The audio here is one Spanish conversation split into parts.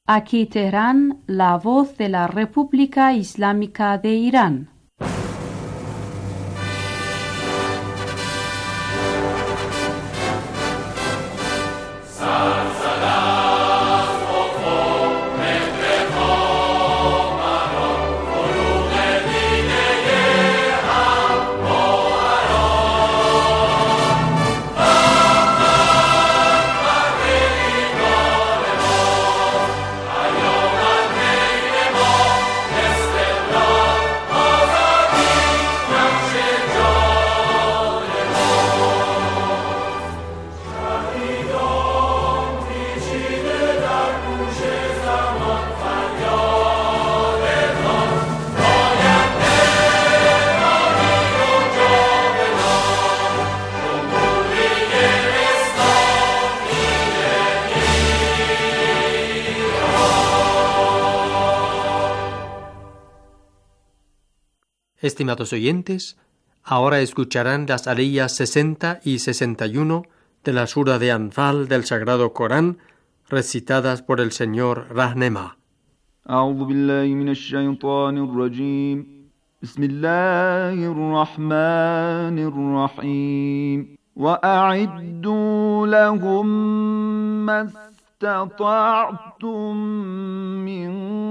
Aquí Teherán, la voz de la República Islámica de Irán. Estimados oyentes, ahora escucharán las aliyas 60 y 61 de la sura de Anfal del Sagrado Corán, recitadas por el señor Rahnema. أعوذ بالله من الشيطان الرجيم بسم الله الرحمن الرحيم وأعدوا لهم ما استطعتم من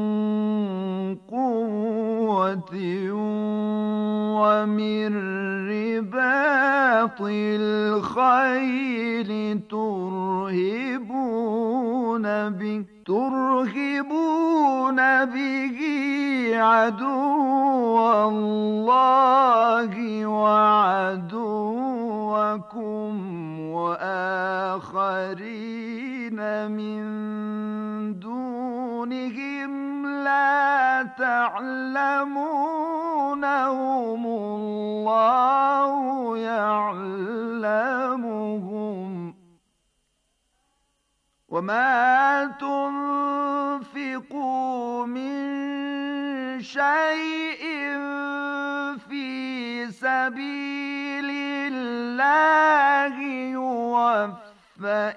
قوة ومن رباط الخيل ترهبون به عدو الله وعدوكم وآخرين من دونهم لا تعلمونهم الله يعلمهم وما تنفقوا من شيء في سبيل الله يوفى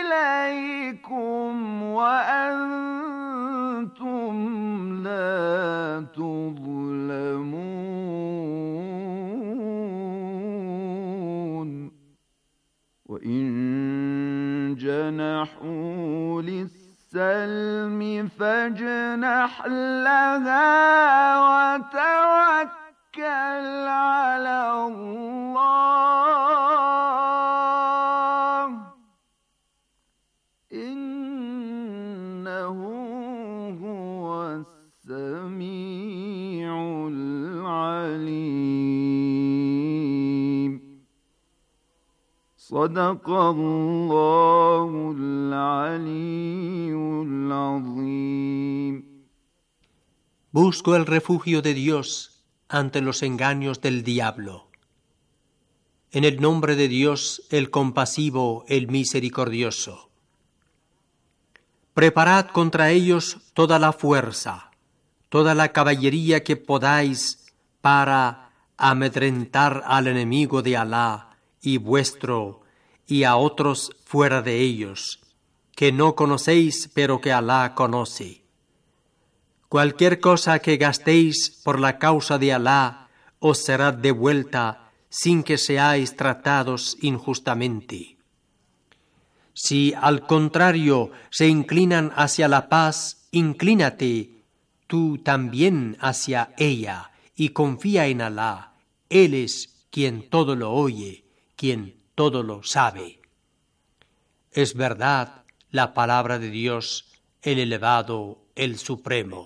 إليكم وأنتم لا تظلمون وإن جنحوا للسلم فاجنح لها وتوكل على الله إنه هو السميع العليم صدق الله العلي العظيم. Busco el refugio de Dios ante los engaños del diablo. En el nombre de Dios, el compasivo, el misericordioso. Preparad contra ellos toda la fuerza, toda la caballería que podáis para amedrentar al enemigo de Alá y vuestro y a otros fuera de ellos, que no conocéis pero que Alá conoce. Cualquier cosa que gastéis por la causa de Alá os será devuelta sin que seáis tratados injustamente. Si al contrario se inclinan hacia la paz, inclínate tú también hacia ella y confía en Alá. Él es quien todo lo oye, quien todo lo sabe. Es verdad la palabra de Dios, el elevado, el supremo.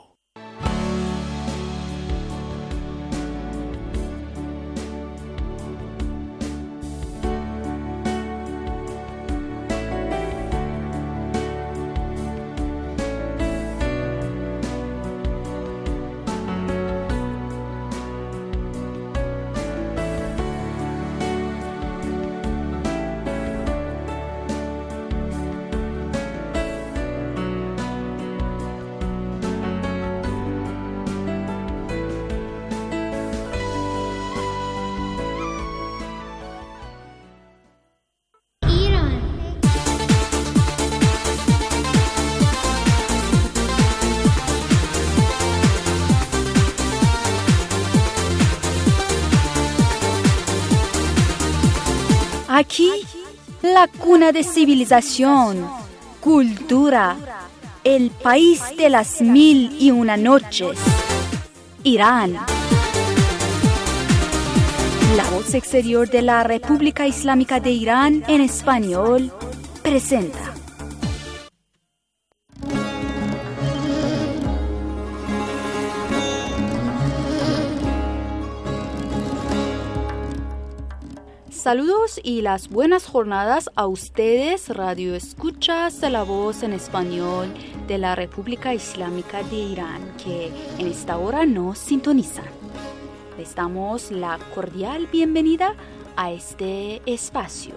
Aquí, la cuna de civilización, cultura, el país de las 1001 noches, Irán. La voz exterior de la República Islámica de Irán en español presenta. Saludos y las buenas jornadas a ustedes, radio escuchas de la voz en español de la República Islámica de Irán, que en esta hora nos sintonizan. Les damos la cordial bienvenida a este espacio.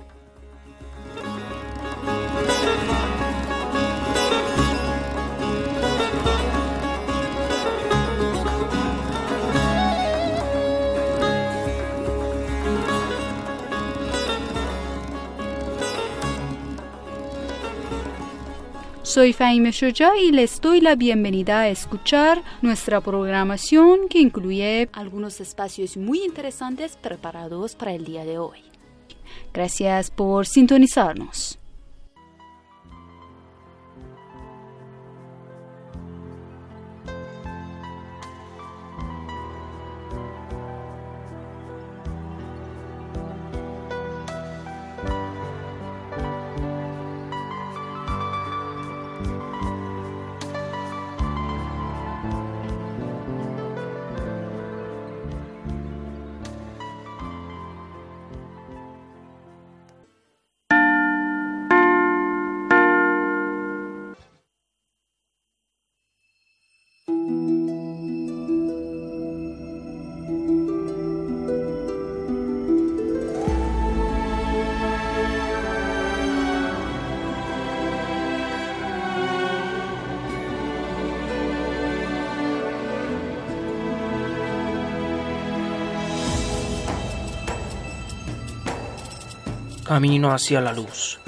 Soy Fahime Shoja y les doy la bienvenida a escuchar nuestra programación que incluye algunos espacios muy interesantes preparados para el día de hoy. Gracias por sintonizarnos. Camino hacia la luz.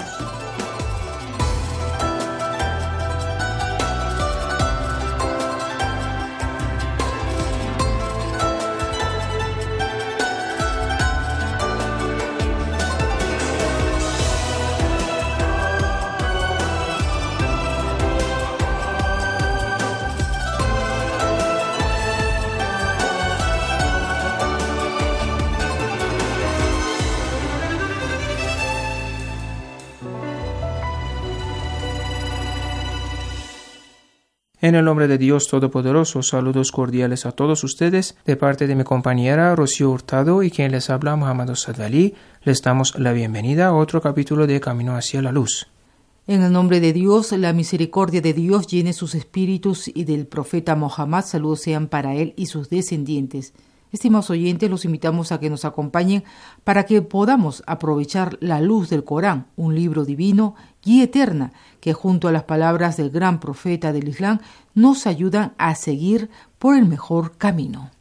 En el nombre de Dios Todopoderoso, saludos cordiales a todos ustedes, de parte de mi compañera Rocío Hurtado y quien les habla Muhammad Sadali, les damos la bienvenida a otro capítulo de Camino hacia la Luz. En el nombre de Dios, la misericordia de Dios llene sus espíritus y del profeta Mohammed, saludos sean para él y sus descendientes. Estimados oyentes, los invitamos a que nos acompañen para que podamos aprovechar la luz del Corán, un libro divino, guía eterna, que junto a las palabras del gran profeta del Islam nos ayudan a seguir por el mejor camino.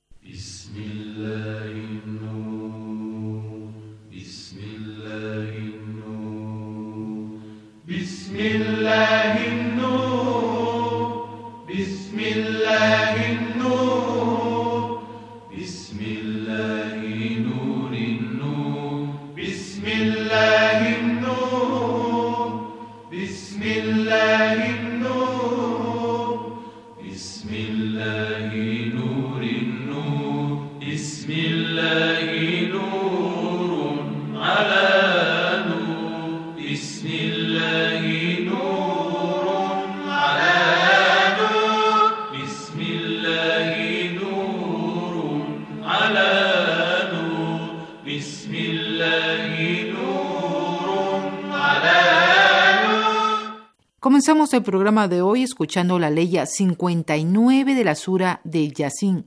Comenzamos el programa de hoy escuchando la leya 59 de la sura de Yasin.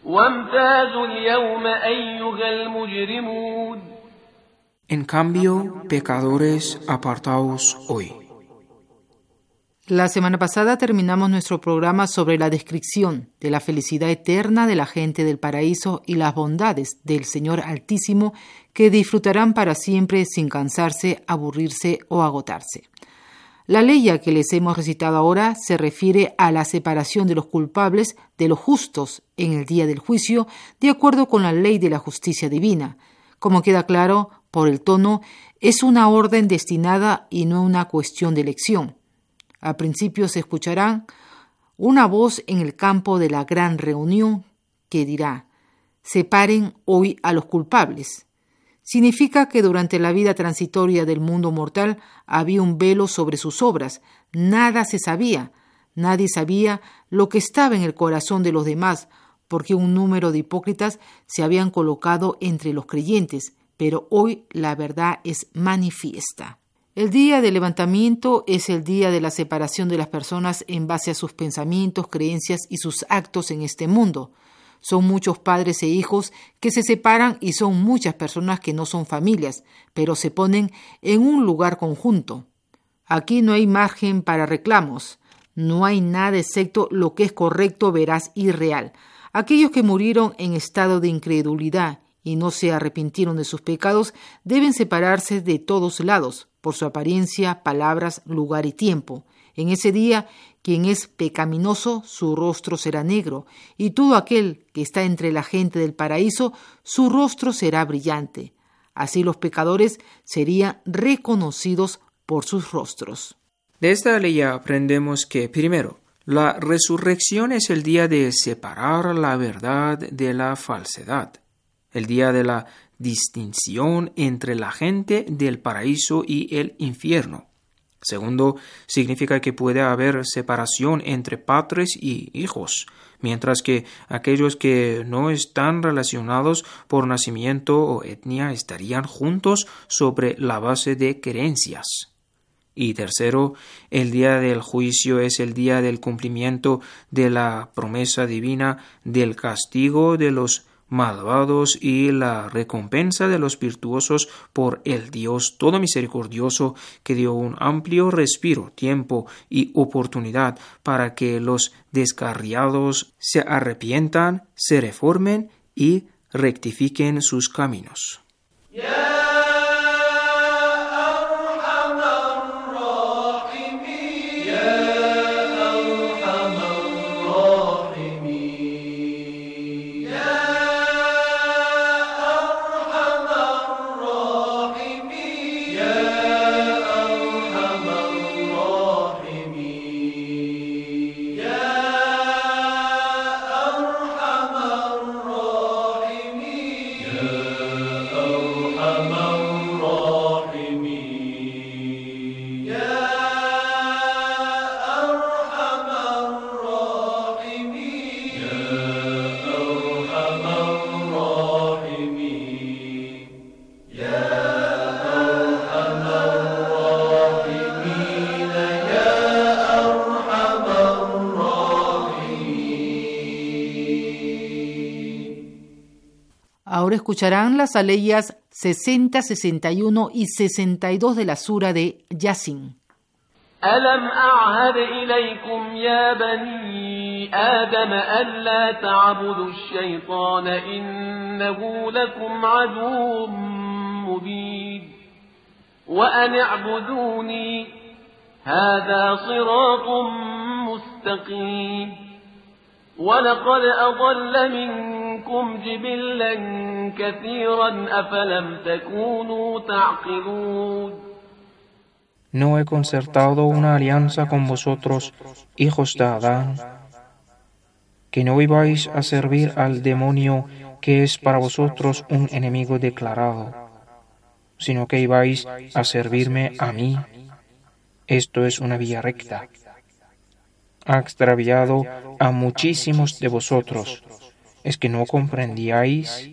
En cambio, pecadores, apartaos hoy. La semana pasada terminamos nuestro programa sobre la descripción de la felicidad eterna de la gente del paraíso y las bondades del Señor Altísimo que disfrutarán para siempre sin cansarse, aburrirse o agotarse. La leya que les hemos recitado ahora se refiere a la separación de los culpables de los justos en el día del juicio, de acuerdo con la ley de la justicia divina. Como queda claro, por el tono, es una orden destinada y no una cuestión de elección. Al principio se escuchará una voz en el campo de la gran reunión que dirá: separen hoy a los culpables. Significa que durante la vida transitoria del mundo mortal había un velo sobre sus obras. Nada se sabía. Nadie sabía lo que estaba en el corazón de los demás, porque un número de hipócritas se habían colocado entre los creyentes. Pero hoy la verdad es manifiesta. El día del levantamiento es el día de la separación de las personas en base a sus pensamientos, creencias y sus actos en este mundo. Son muchos padres e hijos que se separan y son muchas personas que no son familias, pero se ponen en un lugar conjunto. Aquí no hay margen para reclamos. No hay nada excepto lo que es correcto, veraz y real. Aquellos que murieron en estado de incredulidad y no se arrepintieron de sus pecados deben separarse de todos lados, por su apariencia, palabras, lugar y tiempo. En ese día, quien es pecaminoso, su rostro será negro, y todo aquel que está entre la gente del paraíso, su rostro será brillante. Así los pecadores serían reconocidos por sus rostros. De esta ley aprendemos que, primero, la resurrección es el día de separar la verdad de la falsedad, el día de la distinción entre la gente del paraíso y el infierno. Segundo, significa que puede haber separación entre padres y hijos, mientras que aquellos que no están relacionados por nacimiento o etnia estarían juntos sobre la base de creencias. Y tercero, el día del juicio es el día del cumplimiento de la promesa divina, del castigo de los malvados y la recompensa de los virtuosos por el Dios todo misericordioso, que dio un amplio respiro, tiempo y oportunidad para que los descarriados se arrepientan, se reformen y rectifiquen sus caminos. Ahora escucharán las aleyas 60, 61 y 62 de la sura de Yasin. ألم أعهد إليكم يا بني آدم ألا تعبدوا الشيطان إنه لكم عدو مبين وأن اعبدوني هذا صراط مستقيم ولقد أضل منكم جبلا كثيرا أفلم تكونوا تعقلون. No he concertado una alianza con vosotros, hijos de Adán, que no ibais a servir al demonio, que es para vosotros un enemigo declarado, sino que ibais a servirme a mí. Esto es una vía recta. Ha extraviado a muchísimos de vosotros. ¿Es que no comprendíais?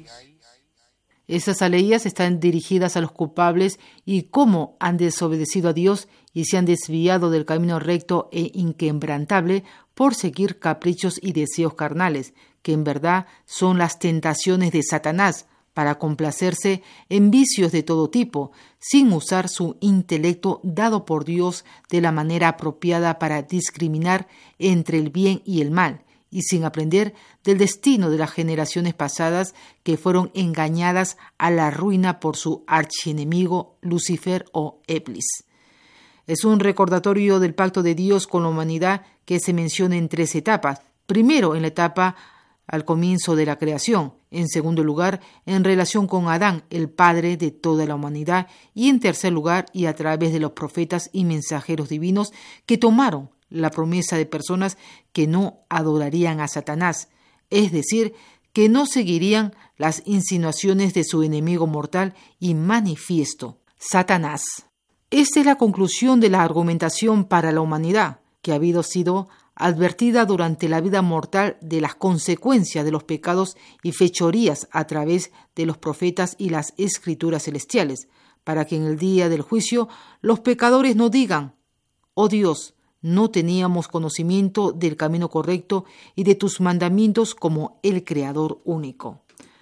Esas aleyas están dirigidas a los culpables y cómo han desobedecido a Dios y se han desviado del camino recto e inquebrantable por seguir caprichos y deseos carnales, que en verdad son las tentaciones de Satanás para complacerse en vicios de todo tipo, sin usar su intelecto dado por Dios de la manera apropiada para discriminar entre el bien y el mal, y sin aprender del destino de las generaciones pasadas que fueron engañadas a la ruina por su archienemigo Lucifer o Iblis. Es un recordatorio del pacto de Dios con la humanidad que se menciona en 3 etapas. Primero, en la etapa al comienzo de la creación. En segundo lugar, en relación con Adán, el padre de toda la humanidad. Y en tercer lugar, y a través de los profetas y mensajeros divinos que tomaron la promesa de personas que no adorarían a Satanás, es decir, que no seguirían las insinuaciones de su enemigo mortal y manifiesto, Satanás. Esta es la conclusión de la argumentación para la humanidad, que ha sido advertida durante la vida mortal de las consecuencias de los pecados y fechorías a través de los profetas y las escrituras celestiales, para que en el día del juicio los pecadores no digan: «Oh Dios, no teníamos conocimiento del camino correcto y de tus mandamientos como el Creador único».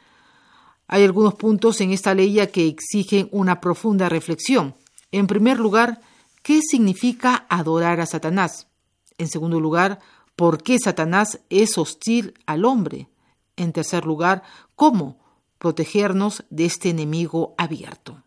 Hay algunos puntos en esta ley que exigen una profunda reflexión. En primer lugar, ¿qué significa adorar a Satanás? En segundo lugar, ¿por qué Satanás es hostil al hombre? En tercer lugar, ¿cómo protegernos de este enemigo abierto?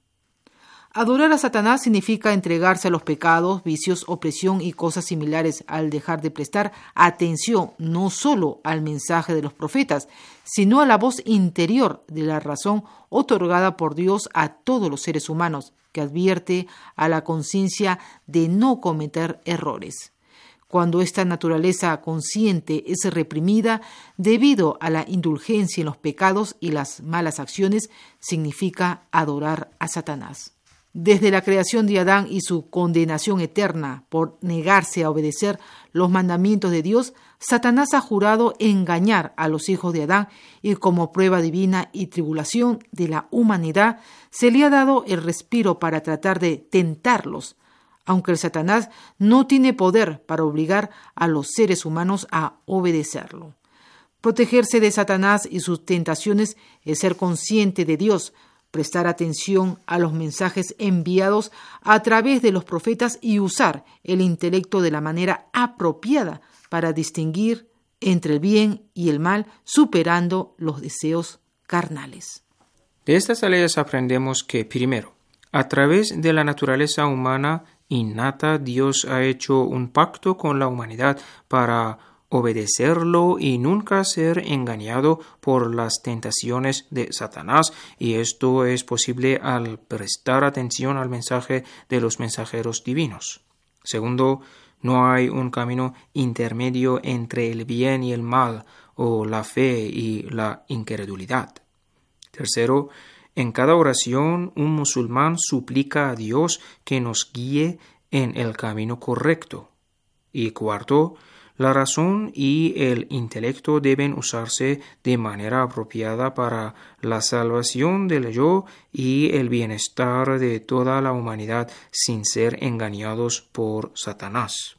Adorar a Satanás significa entregarse a los pecados, vicios, opresión y cosas similares al dejar de prestar atención no solo al mensaje de los profetas, sino a la voz interior de la razón otorgada por Dios a todos los seres humanos, que advierte a la conciencia de no cometer errores. Cuando esta naturaleza consciente es reprimida debido a la indulgencia en los pecados y las malas acciones, significa adorar a Satanás. Desde la creación de Adán y su condenación eterna por negarse a obedecer los mandamientos de Dios, Satanás ha jurado engañar a los hijos de Adán, y como prueba divina y tribulación de la humanidad se le ha dado el respiro para tratar de tentarlos, aunque el Satanás no tiene poder para obligar a los seres humanos a obedecerlo. Protegerse de Satanás y sus tentaciones es ser consciente de Dios, prestar atención a los mensajes enviados a través de los profetas y usar el intelecto de la manera apropiada para distinguir entre el bien y el mal, superando los deseos carnales. De estas leyes aprendemos que, primero, a través de la naturaleza humana innata, Dios ha hecho un pacto con la humanidad para obedecerlo y nunca ser engañado por las tentaciones de Satanás, y esto es posible al prestar atención al mensaje de los mensajeros divinos. Segundo, no hay un camino intermedio entre el bien y el mal, o la fe y la incredulidad. Tercero, en cada oración un musulmán suplica a Dios que nos guíe en el camino correcto. Y cuarto, la razón y el intelecto deben usarse de manera apropiada para la salvación del yo y el bienestar de toda la humanidad sin ser engañados por Satanás.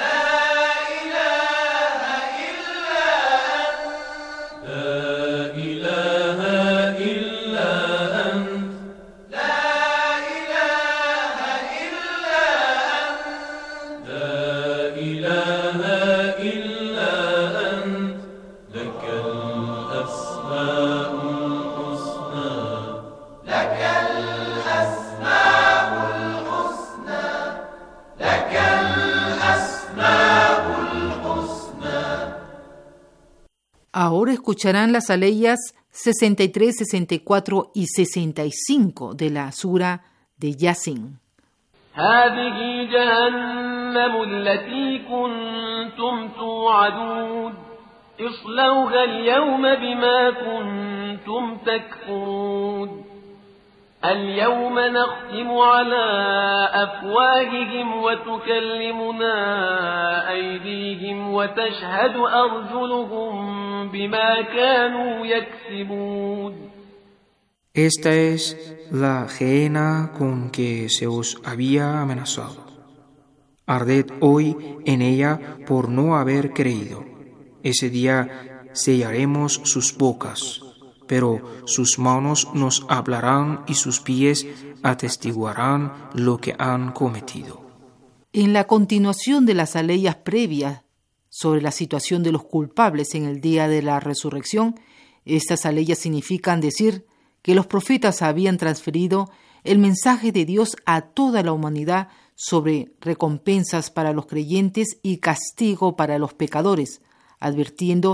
Ahora escucharán las aleyas 63, 64 y 65 de la sura de Yasin. هذه جهنم التي كنتم توعدون اصلوها اليوم بما كنتم تكفرون اليوم نختم على أفواههم وتكلمنا أيديهم وتشهد أرجلهم بما كانوا يكسبون. Esta es la gehenna con que se os había amenazado. Arded hoy en ella por no haber creído. Ese día sellaremos sus bocas, pero sus manos nos hablarán y sus pies atestiguarán lo que han cometido. En la continuación de las aleyas previas sobre la situación de los culpables en el día de la resurrección, estas aleyas significan decir que los profetas habían transferido el mensaje de Dios a toda la humanidad sobre recompensas para los creyentes y castigo para los pecadores, advirtiendo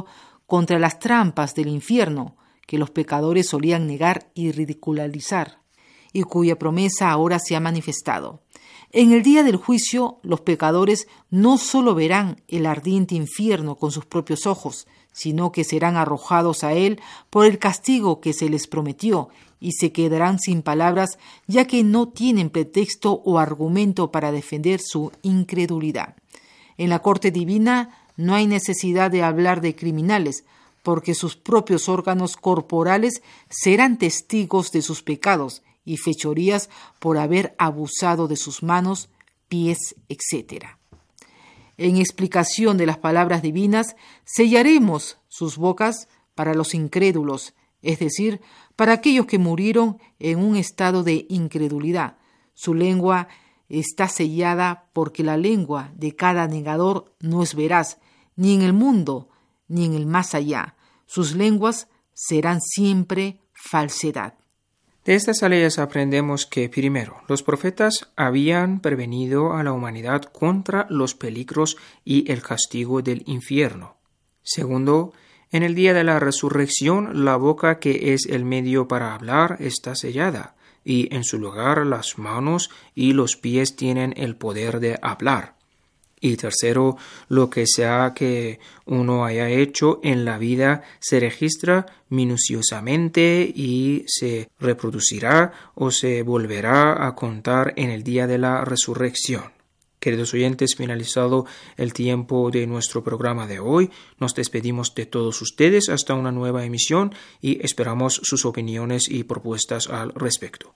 contra las trampas del infierno que los pecadores solían negar y ridicularizar, y cuya promesa ahora se ha manifestado. En el día del juicio, los pecadores no solo verán el ardiente infierno con sus propios ojos, sino que serán arrojados a él por el castigo que se les prometió y se quedarán sin palabras, ya que no tienen pretexto o argumento para defender su incredulidad. En la corte divina no hay necesidad de hablar de criminales, porque sus propios órganos corporales serán testigos de sus pecados y fechorías por haber abusado de sus manos, pies, etc. En explicación de las palabras divinas, sellaremos sus bocas para los incrédulos, es decir, para aquellos que murieron en un estado de incredulidad. Su lengua está sellada porque la lengua de cada negador no es veraz, ni en el mundo, ni en el más allá. Sus lenguas serán siempre falsedad. De estas leyes aprendemos que, primero, los profetas habían prevenido a la humanidad contra los peligros y el castigo del infierno. Segundo, en el día de la resurrección, la boca, que es el medio para hablar, está sellada, y en su lugar las manos y los pies tienen el poder de hablar. Y tercero, lo que sea que uno haya hecho en la vida se registra minuciosamente y se reproducirá o se volverá a contar en el día de la resurrección. Queridos oyentes, finalizado el tiempo de nuestro programa de hoy, nos despedimos de todos ustedes hasta una nueva emisión y esperamos sus opiniones y propuestas al respecto.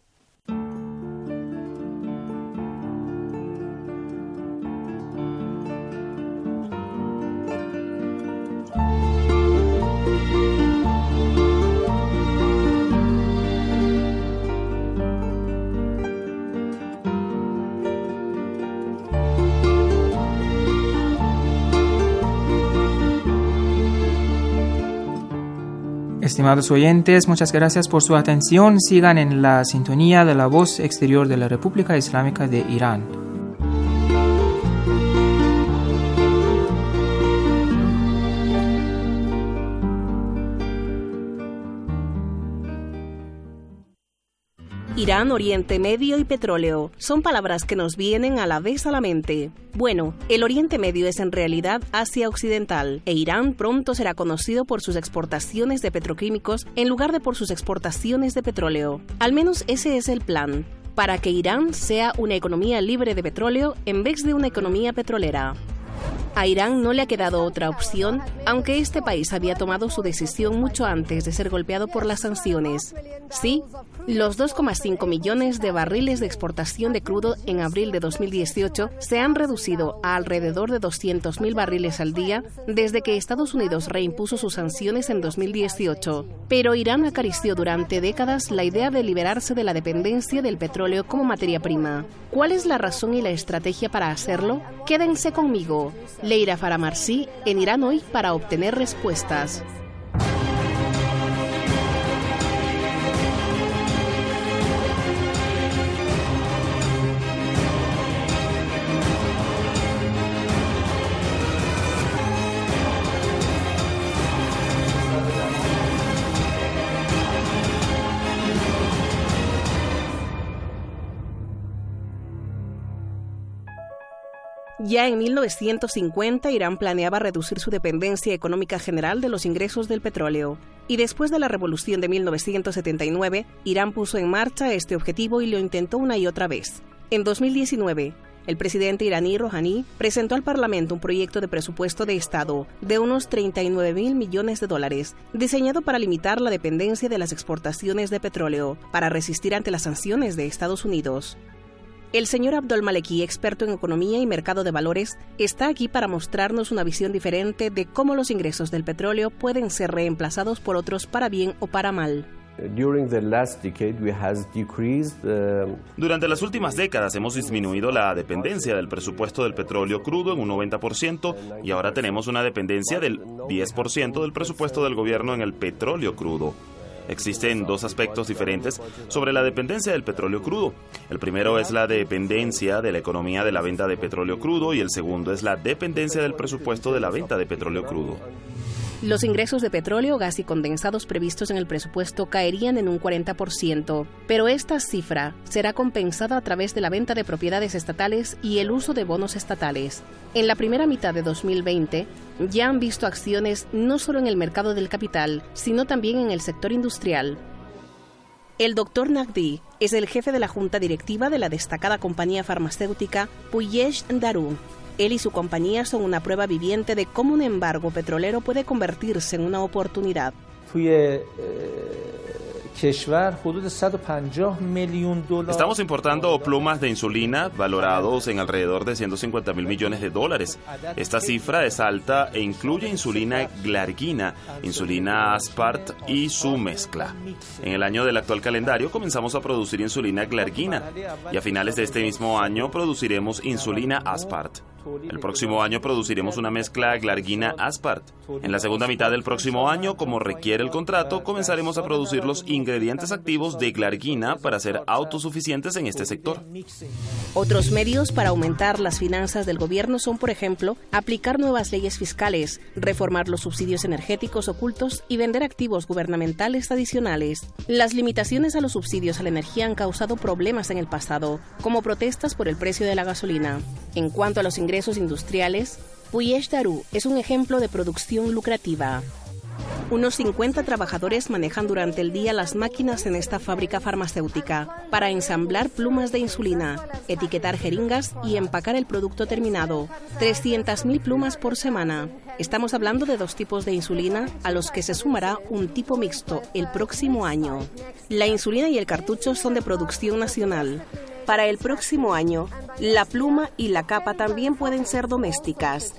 Estimados oyentes, muchas gracias por su atención. Sigan en la sintonía de la voz exterior de la República Islámica de Irán. Irán, Oriente Medio y petróleo son palabras que nos vienen a la vez a la mente. Bueno, el Oriente Medio es en realidad Asia Occidental, e Irán pronto será conocido por sus exportaciones de petroquímicos en lugar de por sus exportaciones de petróleo. Al menos ese es el plan, para que Irán sea una economía libre de petróleo en vez de una economía petrolera. A Irán no le ha quedado otra opción, aunque este país había tomado su decisión mucho antes de ser golpeado por las sanciones. Sí, los 2,5 millones de barriles de exportación de crudo en abril de 2018 se han reducido a alrededor de 200.000 barriles al día desde que Estados Unidos reimpuso sus sanciones en 2018. Pero Irán acarició durante décadas la idea de liberarse de la dependencia del petróleo como materia prima. ¿Cuál es la razón y la estrategia para hacerlo? Quédense conmigo. Leira Faramarsi en Irán Hoy para obtener respuestas. Ya en 1950, Irán planeaba reducir su dependencia económica general de los ingresos del petróleo. Y después de la revolución de 1979, Irán puso en marcha este objetivo y lo intentó una y otra vez. En 2019, el presidente iraní Rouhani presentó al Parlamento un proyecto de presupuesto de Estado de unos 39.000 millones de dólares, diseñado para limitar la dependencia de las exportaciones de petróleo, para resistir ante las sanciones de Estados Unidos. El señor Abdol Maleki, experto en economía y mercado de valores, está aquí para mostrarnos una visión diferente de cómo los ingresos del petróleo pueden ser reemplazados por otros para bien o para mal. Durante las últimas décadas hemos disminuido la dependencia del presupuesto del petróleo crudo en un 90% y ahora tenemos una dependencia del 10% del presupuesto del gobierno en el petróleo crudo. Existen dos aspectos diferentes sobre la dependencia del petróleo crudo. El primero es la dependencia de la economía de la venta de petróleo crudo y el segundo es la dependencia del presupuesto de la venta de petróleo crudo. Los ingresos de petróleo, gas y condensados previstos en el presupuesto caerían en un 40%, pero esta cifra será compensada a través de la venta de propiedades estatales y el uso de bonos estatales. En la primera mitad de 2020, ya han visto acciones no solo en el mercado del capital, sino también en el sector industrial. El Dr. Naqvi es el jefe de la junta directiva de la destacada compañía farmacéutica Puyesh Daru. Él y su compañía son una prueba viviente de cómo un embargo petrolero puede convertirse en una oportunidad. Estamos importando plumas de insulina valorados en alrededor de 150.000 millones de dólares. Esta cifra es alta e incluye insulina glargina, insulina aspart y su mezcla. En el año del actual calendario comenzamos a producir insulina glargina y a finales de este mismo año produciremos insulina aspart. El próximo año produciremos una mezcla glargina-aspart. En la segunda mitad del próximo año, como requiere el contrato, comenzaremos a producir los ingredientes activos de glargina para ser autosuficientes en este sector. Otros medios para aumentar las finanzas del gobierno son, por ejemplo, aplicar nuevas leyes fiscales, reformar los subsidios energéticos ocultos y vender activos gubernamentales adicionales. Las limitaciones a los subsidios a la energía han causado problemas en el pasado, como protestas por el precio de la gasolina. En cuanto a los ingresos industriales, Puyesh Daru es un ejemplo de producción lucrativa. Unos 50 trabajadores manejan durante el día las máquinas en esta fábrica farmacéutica para ensamblar plumas de insulina, etiquetar jeringas y empacar el producto terminado. 300.000 plumas por semana. Estamos hablando de 2 tipos de insulina, a los que se sumará un tipo mixto el próximo año. La insulina y el cartucho son de producción nacional. Para el próximo año, la pluma y la capa también pueden ser domésticas.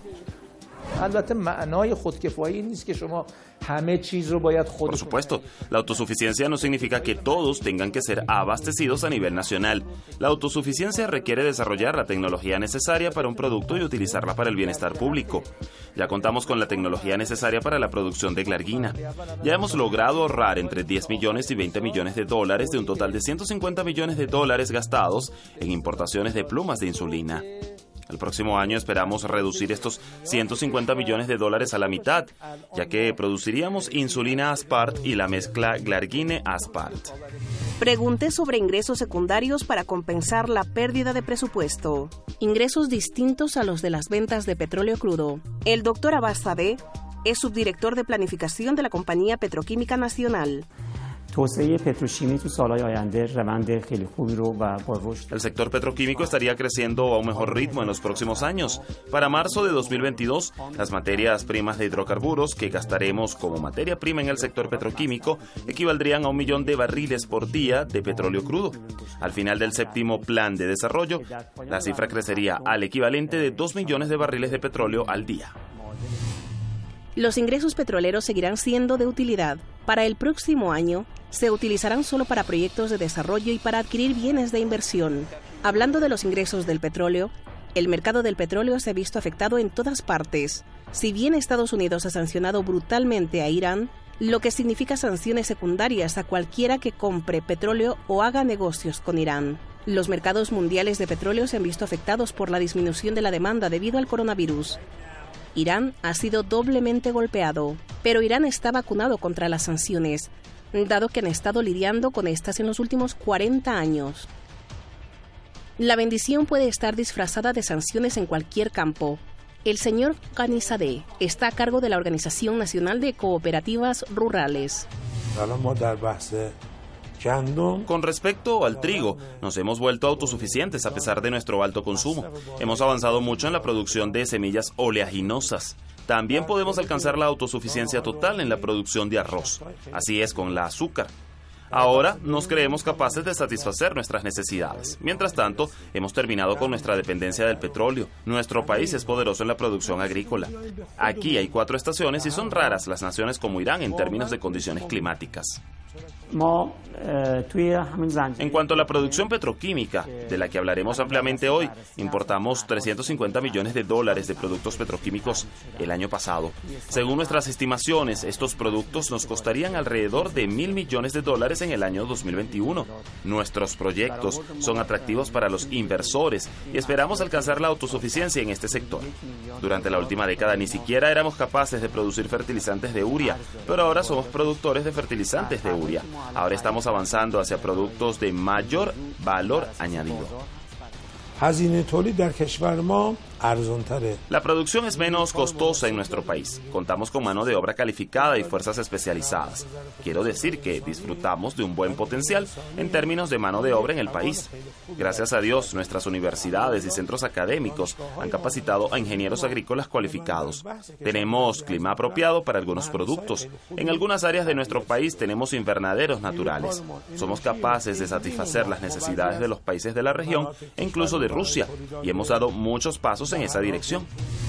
Por supuesto, la autosuficiencia no significa que todos tengan que ser abastecidos a nivel nacional. La autosuficiencia requiere desarrollar la tecnología necesaria para un producto y utilizarla para el bienestar público. Ya contamos con la tecnología necesaria para la producción de glargina. Ya hemos logrado ahorrar entre 10 millones y 20 millones de dólares de un total de 150 millones de dólares gastados en importaciones de plumas de insulina. El próximo año esperamos reducir estos 150 millones de dólares a la mitad, ya que produciríamos insulina aspart y la mezcla glargine-aspart. Pregunté sobre ingresos secundarios para compensar la pérdida de presupuesto. Ingresos distintos a los de las ventas de petróleo crudo. El Dr. Abbas Sadeh es subdirector de planificación de la Compañía Petroquímica Nacional. El sector petroquímico estaría creciendo a un mejor ritmo en los próximos años. Para marzo de 2022, las materias primas de hidrocarburos que gastaremos como materia prima en el sector petroquímico equivaldrían a 1 millón de barriles por día de petróleo crudo. Al final del 7º plan de desarrollo, la cifra crecería al equivalente de 2 millones de barriles de petróleo al día. Los ingresos petroleros seguirán siendo de utilidad. Para el próximo año, se utilizarán solo para proyectos de desarrollo y para adquirir bienes de inversión. Hablando de los ingresos del petróleo, el mercado del petróleo se ha visto afectado en todas partes. Si bien Estados Unidos ha sancionado brutalmente a Irán, lo que significa sanciones secundarias a cualquiera que compre petróleo o haga negocios con Irán. Los mercados mundiales de petróleo se han visto afectados por la disminución de la demanda debido al coronavirus. Irán ha sido doblemente golpeado, pero Irán está vacunado contra las sanciones, dado que han estado lidiando con estas en los últimos 40 años. La bendición puede estar disfrazada de sanciones en cualquier campo. El señor Ghanizadeh está a cargo de la Organización Nacional de Cooperativas Rurales. Con respecto al trigo, nos hemos vuelto autosuficientes a pesar de nuestro alto consumo. Hemos avanzado mucho en la producción de semillas oleaginosas. También podemos alcanzar la autosuficiencia total en la producción de arroz. Así es con la azúcar. Ahora nos creemos capaces de satisfacer nuestras necesidades. Mientras tanto, hemos terminado con nuestra dependencia del petróleo. Nuestro país es poderoso en la producción agrícola. Aquí hay 4 estaciones y son raras las naciones como Irán en términos de condiciones climáticas. En cuanto a la producción petroquímica, de la que hablaremos ampliamente hoy, importamos $350 millones de productos petroquímicos el año pasado. Según nuestras estimaciones, estos productos nos costarían alrededor de $1.000 millones en el año 2021. Nuestros proyectos son atractivos para los inversores y esperamos alcanzar la autosuficiencia en este sector. Durante la última década ni siquiera éramos capaces de producir fertilizantes de urea, pero ahora somos productores de fertilizantes de urea. Ahora estamos avanzando hacia productos de mayor valor añadido. La producción es menos costosa en nuestro país. Contamos con mano de obra calificada y fuerzas especializadas. Quiero decir que disfrutamos de un buen potencial en términos de mano de obra en el país. Gracias a Dios, nuestras universidades y centros académicos han capacitado a ingenieros agrícolas cualificados. Tenemos clima apropiado para algunos productos. En algunas áreas de nuestro país tenemos invernaderos naturales. Somos capaces de satisfacer las necesidades de los países de la región e incluso de Rusia, y hemos dado muchos pasos en esa dirección.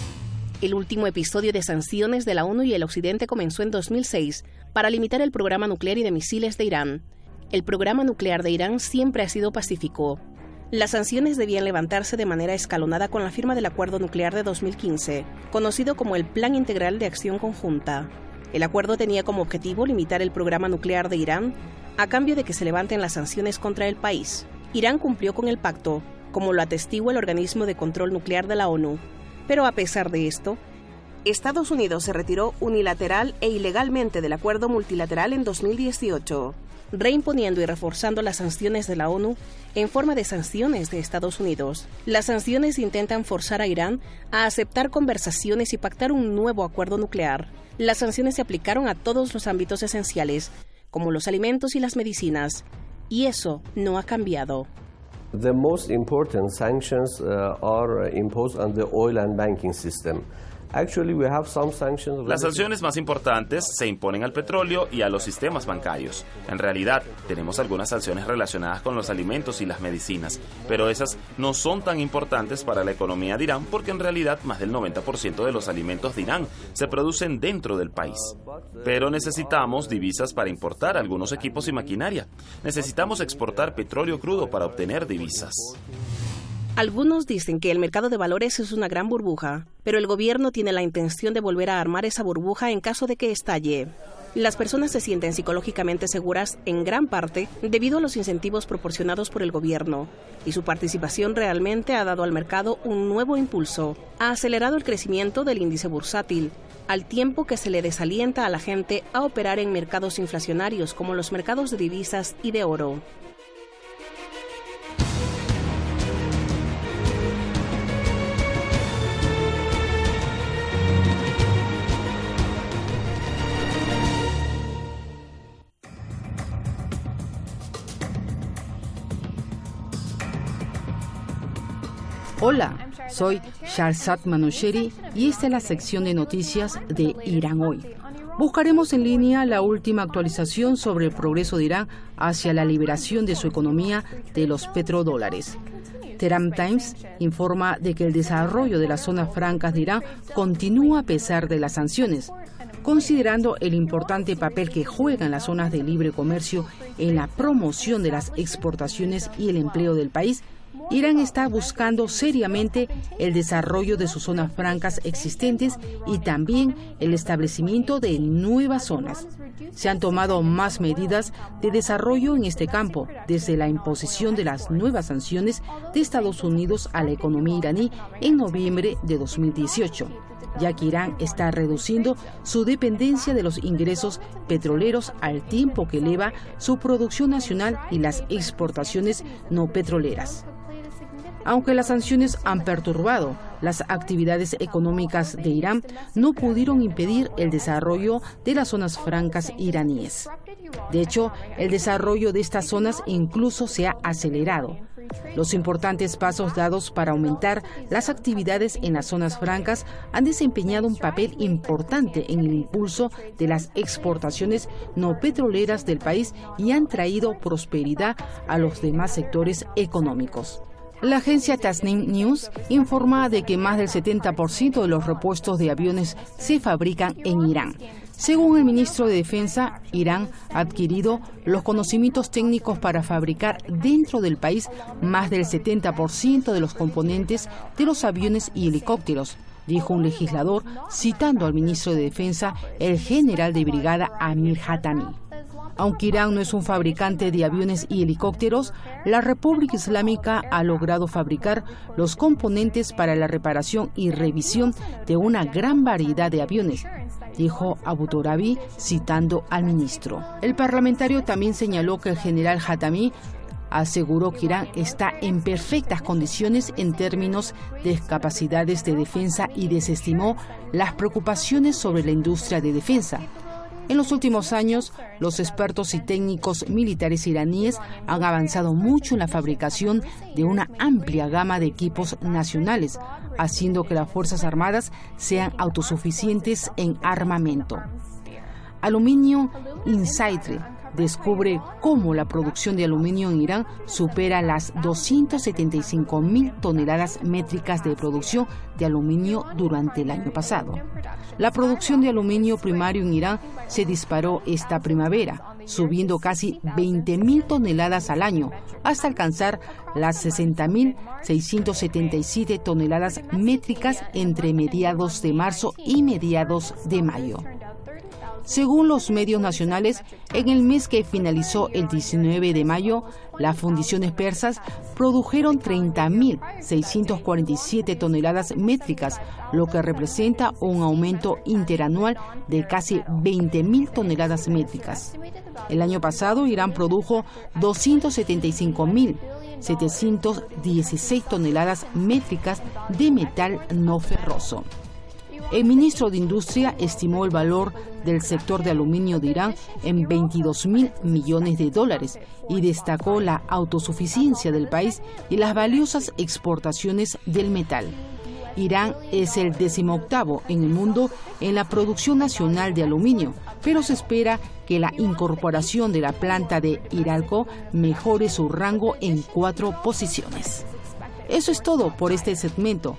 El último episodio de sanciones de la ONU y el Occidente comenzó en 2006 para limitar el programa nuclear y de misiles de Irán. El programa nuclear de Irán siempre ha sido pacífico. Las sanciones debían levantarse de manera escalonada con la firma del Acuerdo Nuclear de 2015, conocido como el Plan Integral de Acción Conjunta. El acuerdo tenía como objetivo limitar el programa nuclear de Irán a cambio de que se levanten las sanciones contra el país. Irán cumplió con el pacto, como lo atestigua el Organismo de Control Nuclear de la ONU. Pero a pesar de esto, Estados Unidos se retiró unilateral e ilegalmente del acuerdo multilateral en 2018, reimponiendo y reforzando las sanciones de la ONU en forma de sanciones de Estados Unidos. Las sanciones intentan forzar a Irán a aceptar conversaciones y pactar un nuevo acuerdo nuclear. Las sanciones se aplicaron a todos los ámbitos esenciales, como los alimentos y las medicinas, y eso no ha cambiado. The most important sanctions are imposed on the oil and banking system. Actually, we have some sanctions. Las sanciones más importantes se imponen al petróleo y a los sistemas bancarios. En realidad, tenemos algunas sanciones relacionadas con los alimentos y las medicinas, pero esas no son tan importantes para la economía de Irán porque en realidad más del 90% de los alimentos de Irán se producen dentro del país. Pero necesitamos divisas para importar algunos equipos y maquinaria. Necesitamos exportar petróleo crudo para obtener divisas. Algunos dicen que el mercado de valores es una gran burbuja, pero el gobierno tiene la intención de volver a armar esa burbuja en caso de que estalle. Las personas se sienten psicológicamente seguras en gran parte debido a los incentivos proporcionados por el gobierno, y su participación realmente ha dado al mercado un nuevo impulso. Ha acelerado el crecimiento del índice bursátil, al tiempo que se le desalienta a la gente a operar en mercados inflacionarios como los mercados de divisas y de oro. Hola, soy Sharzad Manosheri y esta es la sección de noticias de Irán Hoy. Buscaremos en línea la última actualización sobre el progreso de Irán hacia la liberación de su economía de los petrodólares. Tehran Times informa de que el desarrollo de las zonas francas de Irán continúa a pesar de las sanciones. Considerando el importante papel que juegan las zonas de libre comercio en la promoción de las exportaciones y el empleo del país, Irán está buscando seriamente el desarrollo de sus zonas francas existentes y también el establecimiento de nuevas zonas. Se han tomado más medidas de desarrollo en este campo, desde la imposición de las nuevas sanciones de Estados Unidos a la economía iraní en noviembre de 2018, ya que Irán está reduciendo su dependencia de los ingresos petroleros al tiempo que eleva su producción nacional y las exportaciones no petroleras. Aunque las sanciones han perturbado las actividades económicas de Irán, no pudieron impedir el desarrollo de las zonas francas iraníes. De hecho, el desarrollo de estas zonas incluso se ha acelerado. Los importantes pasos dados para aumentar las actividades en las zonas francas han desempeñado un papel importante en el impulso de las exportaciones no petroleras del país y han traído prosperidad a los demás sectores económicos. La agencia Tasnim News informa de que más del 70% de los repuestos de aviones se fabrican en Irán. Según el ministro de Defensa, Irán ha adquirido los conocimientos técnicos para fabricar dentro del país más del 70% de los componentes de los aviones y helicópteros, dijo un legislador citando al ministro de Defensa, el general de brigada Amir Hatami. Aunque Irán no es un fabricante de aviones y helicópteros, la República Islámica ha logrado fabricar los componentes para la reparación y revisión de una gran variedad de aviones, dijo Abu Torabi citando al ministro. El parlamentario también señaló que el general Hatami aseguró que Irán está en perfectas condiciones en términos de capacidades de defensa y desestimó las preocupaciones sobre la industria de defensa. En los últimos años, los expertos y técnicos militares iraníes han avanzado mucho en la fabricación de una amplia gama de equipos nacionales, haciendo que las Fuerzas Armadas sean autosuficientes en armamento. Aluminio Insight descubre cómo la producción de aluminio en Irán supera las 275.000 toneladas métricas de producción de aluminio durante el año pasado. La producción de aluminio primario en Irán se disparó esta primavera, subiendo casi 20.000 toneladas al año, hasta alcanzar las 60.677 toneladas métricas entre mediados de marzo y mediados de mayo. Según los medios nacionales, en el mes que finalizó el 19 de mayo, las fundiciones persas produjeron 30.647 toneladas métricas, lo que representa un aumento interanual de casi 20.000 toneladas métricas. El año pasado, Irán produjo 275.716 toneladas métricas de metal no ferroso. El ministro de Industria estimó el valor del sector de aluminio de Irán en $22.000 millones y destacó la autosuficiencia del país y las valiosas exportaciones del metal. Irán es el 18º en el mundo en la producción nacional de aluminio, pero se espera que la incorporación de la planta de Iralco mejore su rango en 4 posiciones. Eso es todo por este segmento.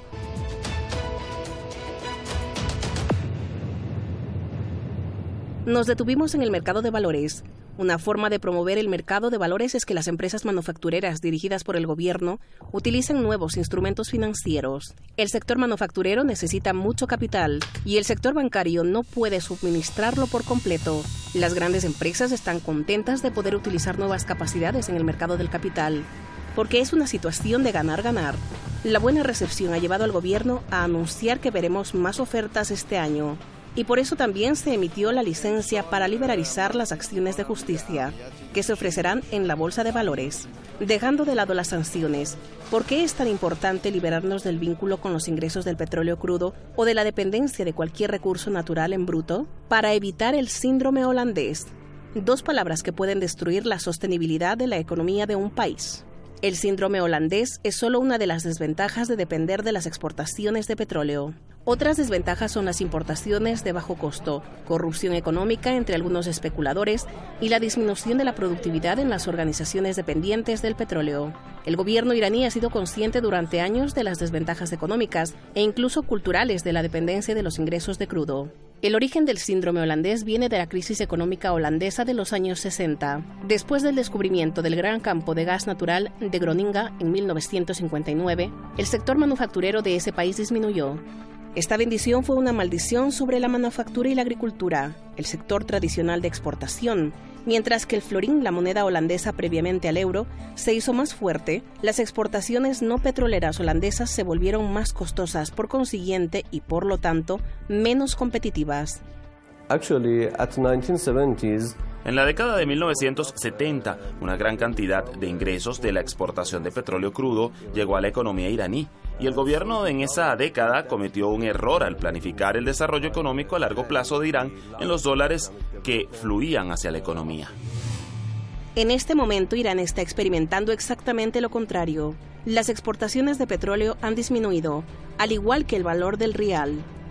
Nos detuvimos en el mercado de valores. Una forma de promover el mercado de valores es que las empresas manufactureras dirigidas por el gobierno utilicen nuevos instrumentos financieros. El sector manufacturero necesita mucho capital y el sector bancario no puede suministrarlo por completo. Las grandes empresas están contentas de poder utilizar nuevas capacidades en el mercado del capital, porque es una situación de ganar-ganar. La buena recepción ha llevado al gobierno a anunciar que veremos más ofertas este año. Y por eso también se emitió la licencia para liberalizar las acciones de justicia, que se ofrecerán en la Bolsa de Valores. Dejando de lado las sanciones, ¿por qué es tan importante liberarnos del vínculo con los ingresos del petróleo crudo o de la dependencia de cualquier recurso natural en bruto? Para evitar el síndrome holandés, 2 palabras que pueden destruir la sostenibilidad de la economía de un país. El síndrome holandés es solo una de las desventajas de depender de las exportaciones de petróleo. Otras desventajas son las importaciones de bajo costo, corrupción económica entre algunos especuladores y la disminución de la productividad en las organizaciones dependientes del petróleo. El gobierno iraní ha sido consciente durante años de las desventajas económicas e incluso culturales de la dependencia de los ingresos de crudo. El origen del síndrome holandés viene de la crisis económica holandesa de los años 60. Después del descubrimiento del gran campo de gas natural de Groninga en 1959, el sector manufacturero de ese país disminuyó. Esta bendición fue una maldición sobre la manufactura y la agricultura, el sector tradicional de exportación. Mientras que el florín, la moneda holandesa previamente al euro, se hizo más fuerte, las exportaciones no petroleras holandesas se volvieron más costosas, por consiguiente y por lo tanto menos competitivas. En la década de 1970, una gran cantidad de ingresos de la exportación de petróleo crudo llegó a la economía iraní, y el gobierno en esa década cometió un error al planificar el desarrollo económico a largo plazo de Irán en los dólares que fluían hacia la economía. En este momento, Irán está experimentando exactamente lo contrario. Las exportaciones de petróleo han disminuido, al igual que el valor del rial.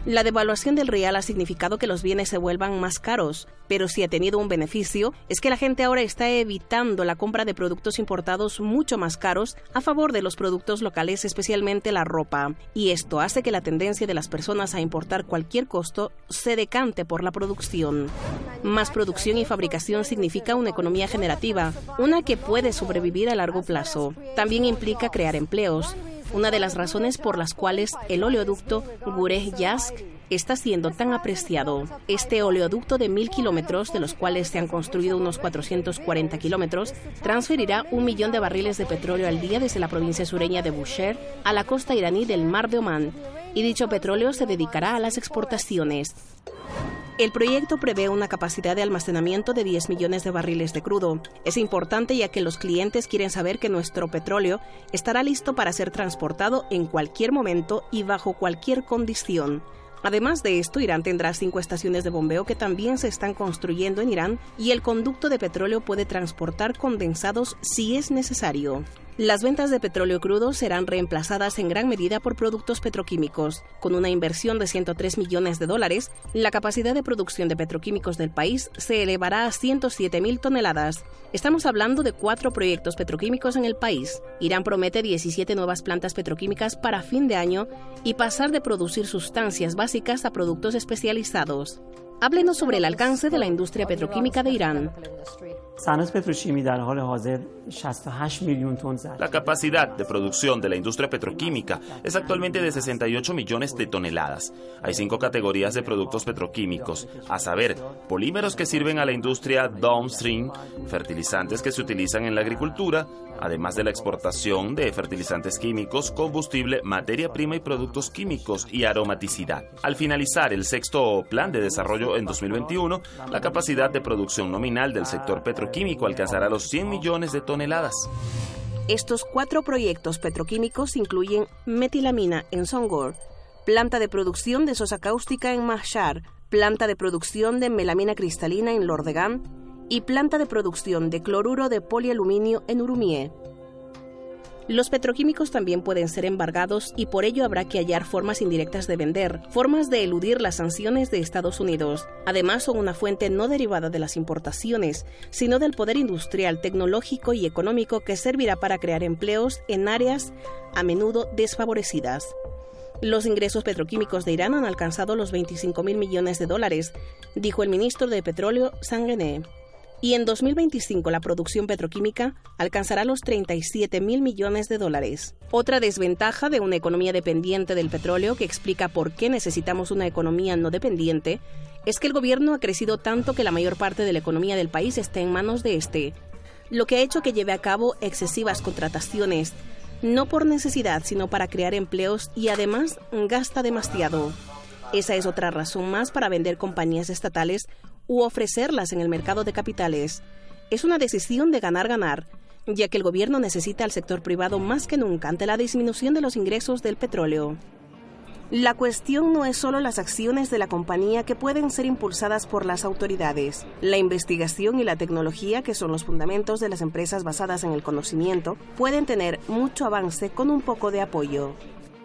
La devaluación del real ha significado que los bienes se vuelvan más caros, pero si ha tenido un beneficio es que la gente ahora está evitando la compra de productos importados mucho más caros a favor de los productos locales, especialmente la ropa. Y esto hace que la tendencia de las personas a importar cualquier costo se decante por la producción. Más producción y fabricación significa una economía generativa, una que puede sobrevivir a largo plazo. También implica crear empleos. Una de las razones por las cuales el oleoducto Gureh-Yazd está siendo tan apreciado. Este oleoducto de 1.000 kilómetros, de los cuales se han construido unos 440 kilómetros, transferirá 1 millón de barriles de petróleo al día desde la provincia sureña de Bushehr a la costa iraní del Mar de Omán, y dicho petróleo se dedicará a las exportaciones. El proyecto prevé una capacidad de almacenamiento de 10 millones de barriles de crudo. Es importante ya que los clientes quieren saber que nuestro petróleo estará listo para ser transportado en cualquier momento y bajo cualquier condición. Además de esto, Irán tendrá 5 estaciones de bombeo que también se están construyendo en Irán y el conducto de petróleo puede transportar condensados si es necesario. Las ventas de petróleo crudo serán reemplazadas en gran medida por productos petroquímicos. Con una inversión de $103 millones, la capacidad de producción de petroquímicos del país se elevará a 107.000 toneladas. Estamos hablando de 4 proyectos petroquímicos en el país. Irán promete 17 nuevas plantas petroquímicas para fin de año y pasar de producir sustancias básicas a productos especializados. Háblenos sobre el alcance de la industria petroquímica de Irán. La capacidad de producción de la industria petroquímica es actualmente de 68 millones de toneladas. Hay 5 categorías de productos petroquímicos, a saber, polímeros que sirven a la industria downstream, fertilizantes que se utilizan en la agricultura, además de la exportación de fertilizantes químicos, combustible, materia prima y productos químicos y aromaticidad. Al finalizar el 6º Plan de Desarrollo en 2021, la capacidad de producción nominal del sector petroquímico alcanzará los 100 millones de toneladas. Estos 4 proyectos petroquímicos incluyen metilamina en Songor, planta de producción de sosa cáustica en Mahshar, planta de producción de melamina cristalina en Lordegan y planta de producción de cloruro de polialuminio en Urumie. Los petroquímicos también pueden ser embargados y por ello habrá que hallar formas indirectas de vender, formas de eludir las sanciones de Estados Unidos. Además, son una fuente no derivada de las importaciones, sino del poder industrial, tecnológico y económico que servirá para crear empleos en áreas a menudo desfavorecidas. Los ingresos petroquímicos de Irán han alcanzado los $25.000 millones, dijo el ministro de Petróleo, Sanguené. Y en 2025 la producción petroquímica alcanzará los $37.000 millones. Otra desventaja de una economía dependiente del petróleo, que explica por qué necesitamos una economía no dependiente, es que el gobierno ha crecido tanto que la mayor parte de la economía del país está en manos de este, lo que ha hecho que lleve a cabo excesivas contrataciones, no por necesidad, sino para crear empleos, y además gasta demasiado. Esa es otra razón más para vender compañías estatales u ofrecerlas en el mercado de capitales. Es una decisión de ganar-ganar, ya que el gobierno necesita al sector privado más que nunca ante la disminución de los ingresos del petróleo. La cuestión no es solo las acciones de la compañía que pueden ser impulsadas por las autoridades. La investigación y la tecnología, que son los fundamentos de las empresas basadas en el conocimiento, pueden tener mucho avance con un poco de apoyo.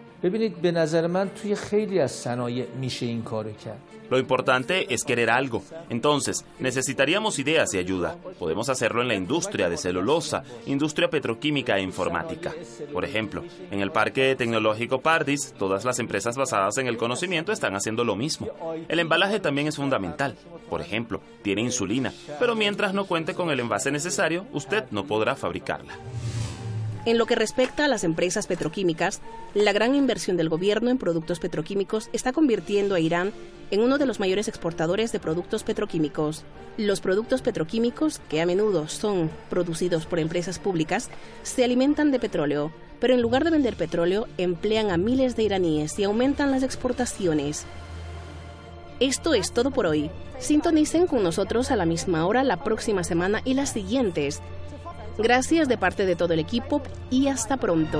Lo importante es querer algo. Entonces, necesitaríamos ideas y ayuda. Podemos hacerlo en la industria de celulosa, industria petroquímica e informática. Por ejemplo, en el Parque Tecnológico Pardis, todas las empresas basadas en el conocimiento están haciendo lo mismo. El embalaje también es fundamental. Por ejemplo, tiene insulina, pero mientras no cuente con el envase necesario, usted no podrá fabricarla. En lo que respecta a las empresas petroquímicas, la gran inversión del gobierno en productos petroquímicos está convirtiendo a Irán en uno de los mayores exportadores de productos petroquímicos. Los productos petroquímicos, que a menudo son producidos por empresas públicas, se alimentan de petróleo, pero en lugar de vender petróleo, emplean a miles de iraníes y aumentan las exportaciones. Esto es todo por hoy. Sintonicen con nosotros a la misma hora la próxima semana y las siguientes. Gracias de parte de todo el equipo y hasta pronto.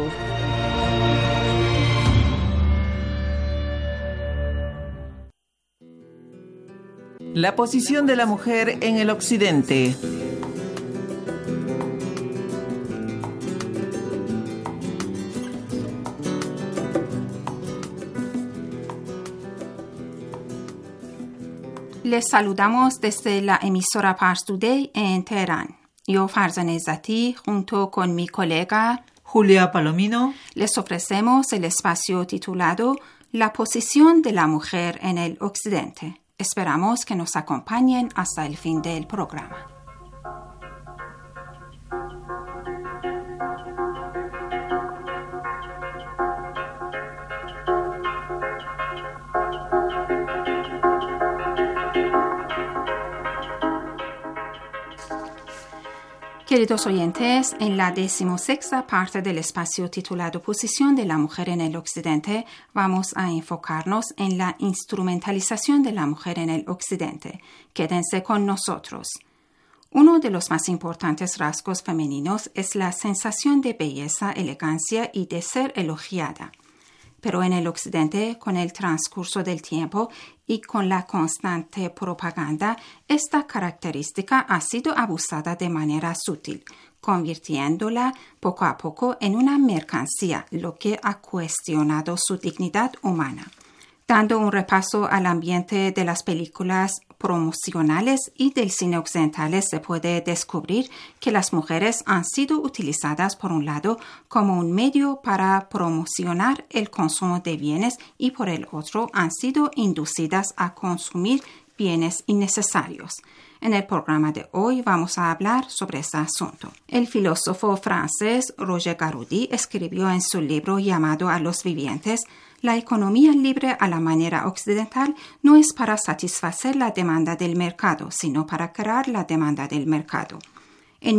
La posición de la mujer en el Occidente. Les saludamos desde la emisora Pars Today en Teherán. Yo, Farzan Ezzati, junto con mi colega Julia Palomino, les ofrecemos el espacio titulado La posición de la mujer en el Occidente. Esperamos que nos acompañen hasta el fin del programa. Queridos oyentes, en la 16ª parte del espacio titulado Posición de la mujer en el Occidente, vamos a enfocarnos en la instrumentalización de la mujer en el Occidente. Quédense con nosotros. Uno de los más importantes rasgos femeninos es la sensación de belleza, elegancia y de ser elogiada. Pero en el Occidente, con el transcurso del tiempo y con la constante propaganda, esta característica ha sido abusada de manera sutil, convirtiéndola poco a poco en una mercancía, lo que ha cuestionado su dignidad humana. Dando un repaso al ambiente de las películas promocionales y del cine occidental, se puede descubrir que las mujeres han sido utilizadas por un lado como un medio para promocionar el consumo de bienes y por el otro han sido inducidas a consumir bienes innecesarios. En el programa de hoy vamos a hablar sobre este asunto. El filósofo francés Roger Garaudy escribió en su libro llamado A los vivientes: la economía libre a la manera occidental no es para satisfacer la demanda del mercado, sino para crear la demanda del mercado. En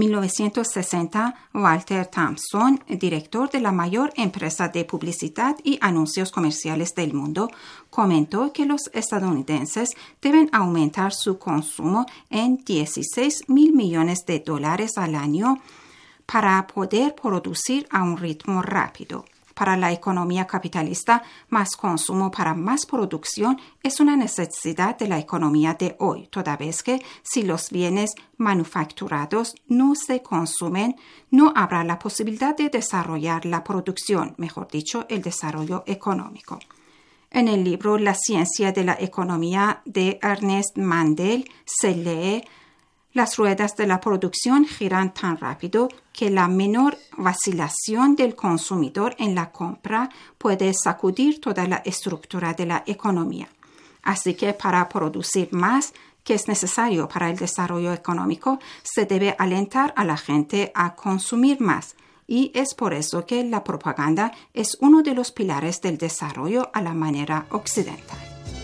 1960, Walter Thompson, director de la mayor empresa de publicidad y anuncios comerciales del mundo, comentó que los estadounidenses deben aumentar su consumo en $16,000 millones al año para poder producir a un ritmo rápido. Para la economía capitalista, más consumo para más producción es una necesidad de la economía de hoy, toda vez que si los bienes manufacturados no se consumen, no habrá la posibilidad de desarrollar la producción, mejor dicho, el desarrollo económico. En el libro La ciencia de la economía de Ernest Mandel se lee: las ruedas de la producción giran tan rápido que la menor vacilación del consumidor en la compra puede sacudir toda la estructura de la economía. Así que para producir más, que es necesario para el desarrollo económico, se debe alentar a la gente a consumir más. Y es por eso que la propaganda es uno de los pilares del desarrollo a la manera occidental.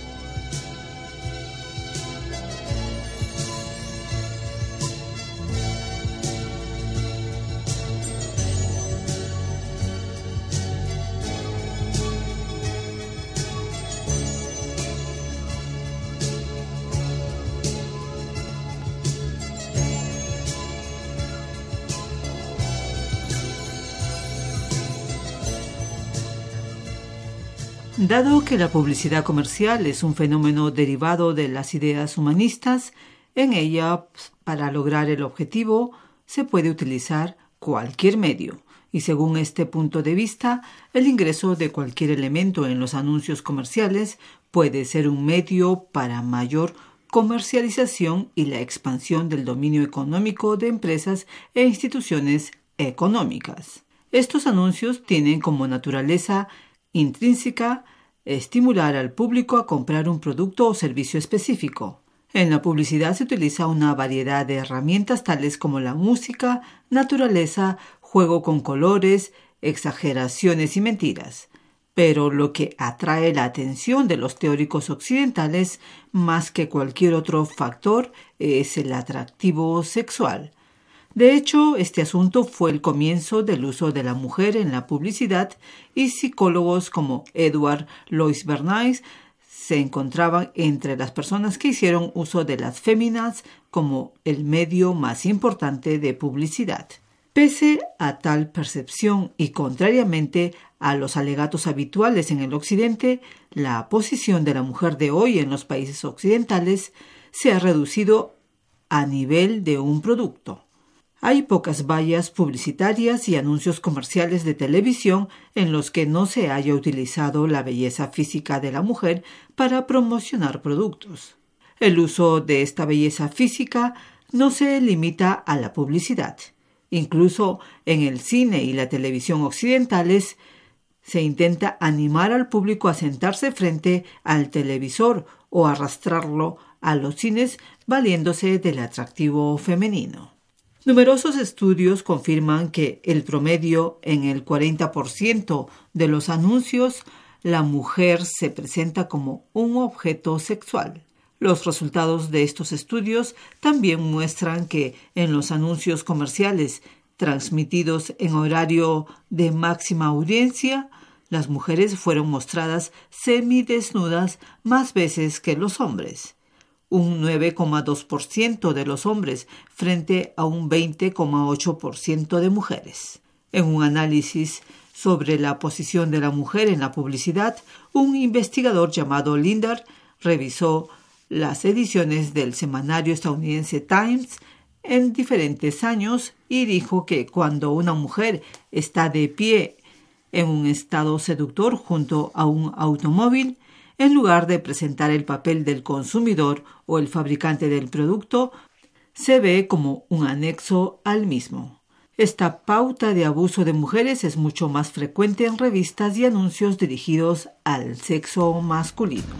Dado que la publicidad comercial es un fenómeno derivado de las ideas humanistas, en ella, para lograr el objetivo, se puede utilizar cualquier medio. Y según este punto de vista, el ingreso de cualquier elemento en los anuncios comerciales puede ser un medio para mayor comercialización y la expansión del dominio económico de empresas e instituciones económicas. Estos anuncios tienen como naturaleza intrínseca estimular al público a comprar un producto o servicio específico. En la publicidad se utiliza una variedad de herramientas tales como la música, naturaleza, juego con colores, exageraciones y mentiras. Pero lo que atrae la atención de los teóricos occidentales más que cualquier otro factor es el atractivo sexual. De hecho, este asunto fue el comienzo del uso de la mujer en la publicidad y psicólogos como Edward Louis Bernays se encontraban entre las personas que hicieron uso de las féminas como el medio más importante de publicidad. Pese a tal percepción y contrariamente a los alegatos habituales en el Occidente, la posición de la mujer de hoy en los países occidentales se ha reducido a nivel de un producto. Hay pocas vallas publicitarias y anuncios comerciales de televisión en los que no se haya utilizado la belleza física de la mujer para promocionar productos. El uso de esta belleza física no se limita a la publicidad. Incluso en el cine y la televisión occidentales se intenta animar al público a sentarse frente al televisor o arrastrarlo a los cines valiéndose del atractivo femenino. Numerosos estudios confirman que el promedio en el 40% de los anuncios la mujer se presenta como un objeto sexual. Los resultados de estos estudios también muestran que en los anuncios comerciales transmitidos en horario de máxima audiencia, las mujeres fueron mostradas semidesnudas más veces que los hombres. Un 9,2% de los hombres frente a un 20,8% de mujeres. En un análisis sobre la posición de la mujer en la publicidad, un investigador llamado Linder revisó las ediciones del semanario estadounidense Times en diferentes años y dijo que cuando una mujer está de pie en un estado seductor junto a un automóvil, en lugar de presentar el papel del consumidor o el fabricante del producto, se ve como un anexo al mismo. Esta pauta de abuso de mujeres es mucho más frecuente en revistas y anuncios dirigidos al sexo masculino.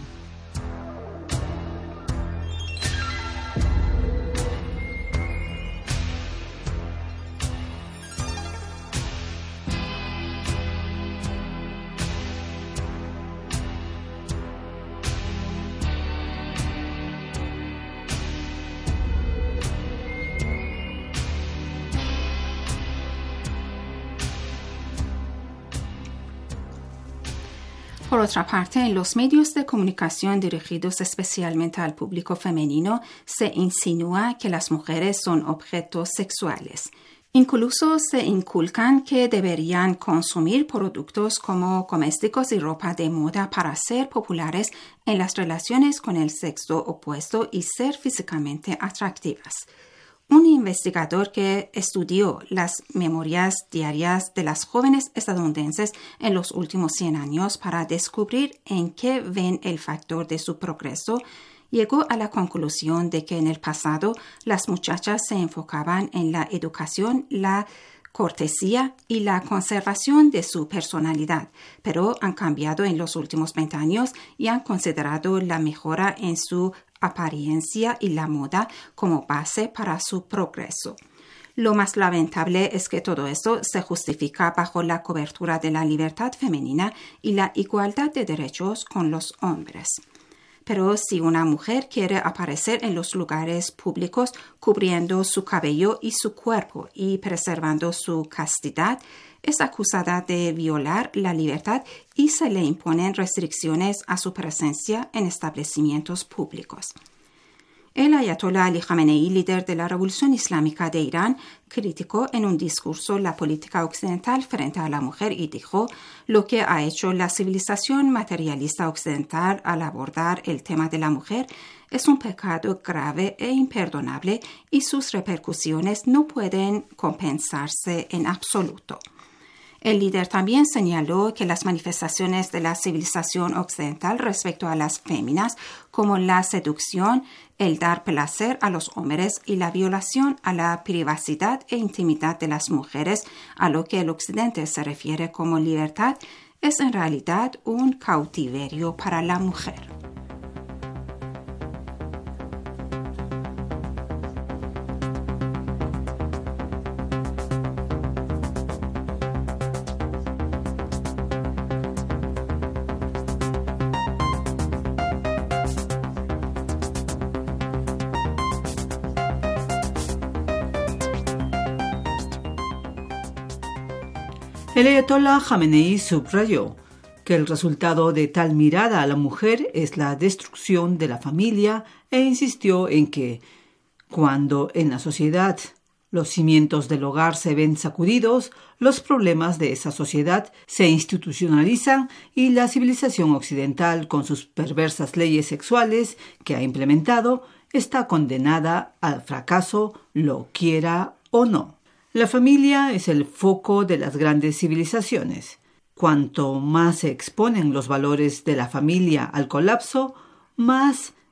Por otra parte, en los medios de comunicación dirigidos especialmente al público femenino, se insinúa que las mujeres son objetos sexuales. Incluso se inculcan que deberían consumir productos como cosméticos y ropa de moda para ser populares en las relaciones con el sexo opuesto y ser físicamente atractivas. Un investigador que estudió las memorias diarias de las jóvenes estadounidenses en los últimos 100 años para descubrir en qué ven el factor de su progreso, llegó a la conclusión de que en el pasado las muchachas se enfocaban en la educación, la cortesía y la conservación de su personalidad, pero han cambiado en los últimos 20 años y han considerado la mejora en su apariencia y la moda como base para su progreso. Lo más lamentable es que todo esto se justifica bajo la cobertura de la libertad femenina y la igualdad de derechos con los hombres. Pero si una mujer quiere aparecer en los lugares públicos cubriendo su cabello y su cuerpo y preservando su castidad, es acusada de violar la libertad y se le imponen restricciones a su presencia en establecimientos públicos. El ayatolá Ali Khamenei, líder de la Revolución Islámica de Irán, criticó en un discurso la política occidental frente a la mujer y dijo: lo que ha hecho la civilización materialista occidental al abordar el tema de la mujer es un pecado grave e imperdonable y sus repercusiones no pueden compensarse en absoluto. El líder también señaló que las manifestaciones de la civilización occidental respecto a las féminas, como la seducción, el dar placer a los hombres y la violación a la privacidad e intimidad de las mujeres, a lo que el occidente se refiere como libertad, es en realidad un cautiverio para la mujer. El ayatolá Khamenei subrayó que el resultado de tal mirada a la mujer es la destrucción de la familia e insistió en que, cuando en la sociedad los cimientos del hogar se ven sacudidos, los problemas de esa sociedad se institucionalizan y la civilización occidental, con sus perversas leyes sexuales que ha implementado, está condenada al fracaso, lo quiera o no. La familia es el foco de las grandes civilizaciones. Cuanto más se exponen los valores de la familia al colapso, más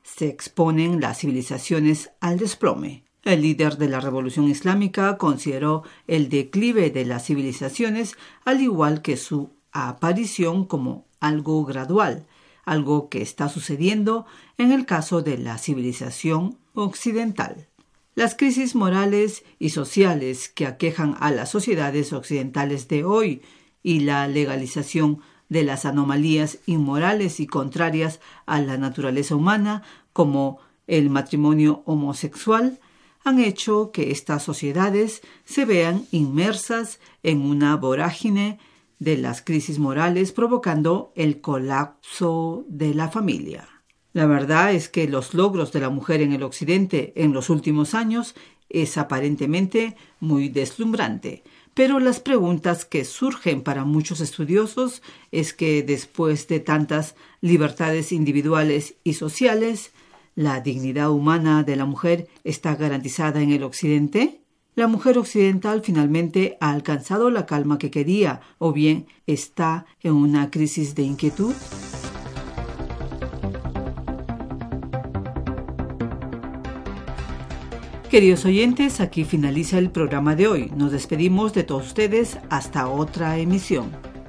se exponen las civilizaciones al desplome. El líder de la Revolución Islámica consideró el declive de las civilizaciones, al igual que su aparición, como algo gradual, algo que está sucediendo en el caso de la civilización occidental. Las crisis morales y sociales que aquejan a las sociedades occidentales de hoy y la legalización de las anomalías inmorales y contrarias a la naturaleza humana, como el matrimonio homosexual, han hecho que estas sociedades se vean inmersas en una vorágine de las crisis morales, provocando el colapso de la familia. La verdad es que los logros de la mujer en el Occidente en los últimos años es aparentemente muy deslumbrante, pero las preguntas que surgen para muchos estudiosos es que después de tantas libertades individuales y sociales, ¿la dignidad humana de la mujer está garantizada en el Occidente? ¿La mujer occidental finalmente ha alcanzado la calma que quería o bien está en una crisis de inquietud? Queridos oyentes, aquí finaliza el programa de hoy. Nos despedimos de todos ustedes hasta otra emisión.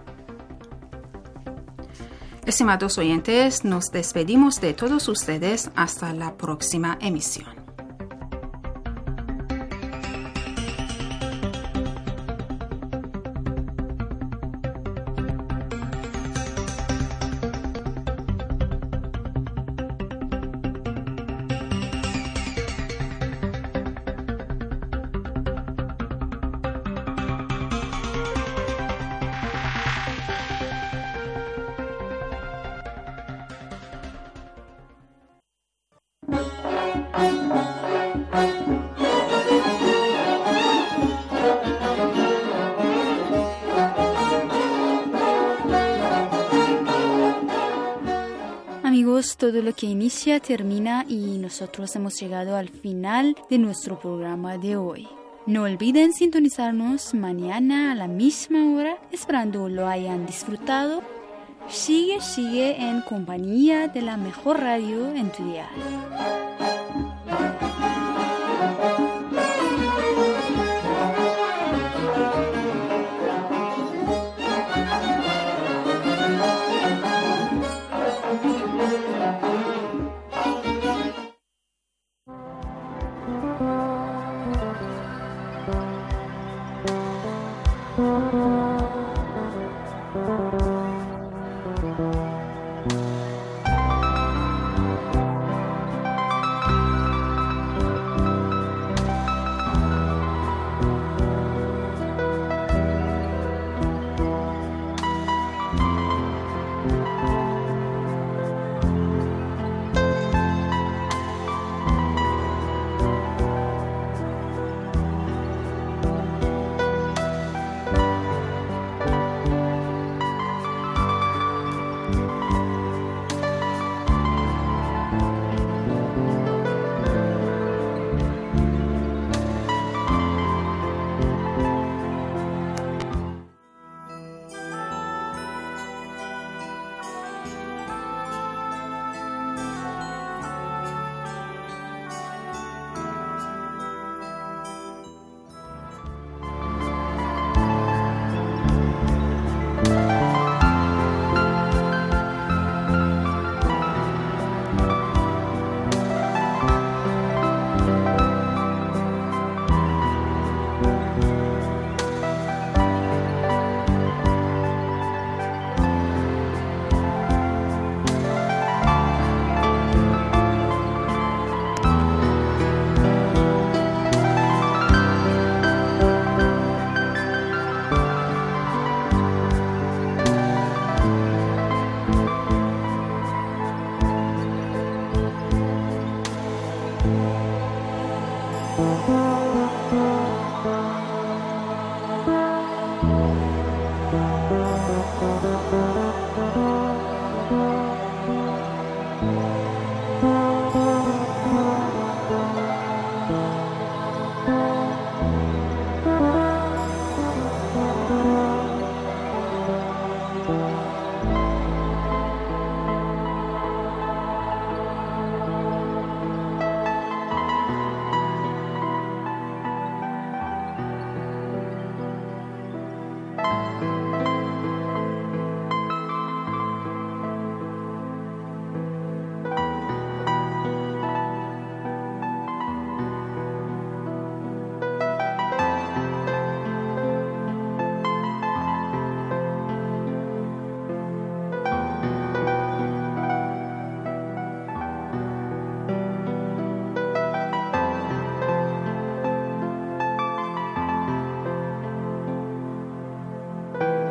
Estimados oyentes, nos despedimos de todos ustedes hasta la próxima emisión. Amigos, todo lo que inicia termina y nosotros hemos llegado al final de nuestro programa de hoy. No olviden sintonizarnos mañana a la misma hora, esperando lo hayan disfrutado. Sigue en compañía de la mejor radio en tu dial.